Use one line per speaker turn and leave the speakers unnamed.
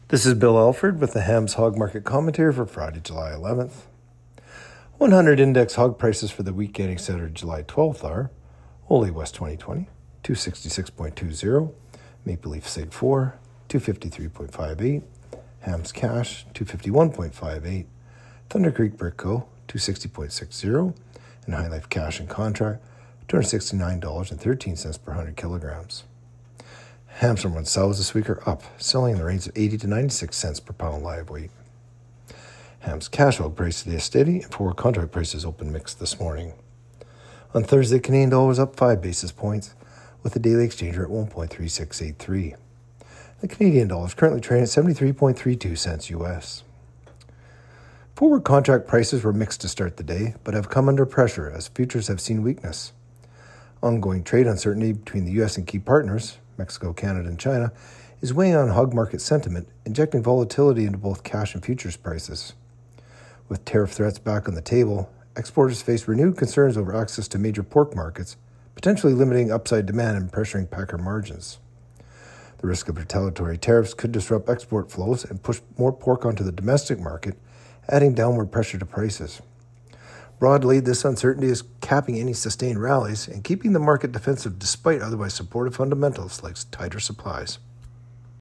This is Bill Alford with the Hams Hog Market Commentary for Friday, July 11th. 100 index hog prices for the week ending Saturday, July 12th are Ole West 2020, 266.20, Maple Leaf Sig 4, 253.58, Hams Cash, 251.58, Thunder Creek Brick Co., 260.60, and High Life Cash and Contract, $269.13 per 100 kilograms. Hams from 1 sows this week are up, selling in the range of 80 to 96 cents per pound live weight. Hams cash hog price today is steady, and forward contract prices open mixed this morning. On Thursday, Canadian dollar was up 5 basis points, with the daily exchange rate at 1.3683. The Canadian dollar is currently trading at 73.32 cents US. Forward contract prices were mixed to start the day, but have come under pressure as futures have seen weakness. Ongoing trade uncertainty between the U.S. and key partners, Mexico, Canada, and China, is weighing on hog market sentiment, injecting volatility into both cash and futures prices. With tariff threats back on the table, exporters face renewed concerns over access to major pork markets, potentially limiting upside demand and pressuring packer margins. The risk of retaliatory tariffs could disrupt export flows and push more pork onto the domestic market, adding downward pressure to prices. Broadly, this uncertainty is capping any sustained rallies and keeping the market defensive despite otherwise supportive fundamentals like tighter supplies.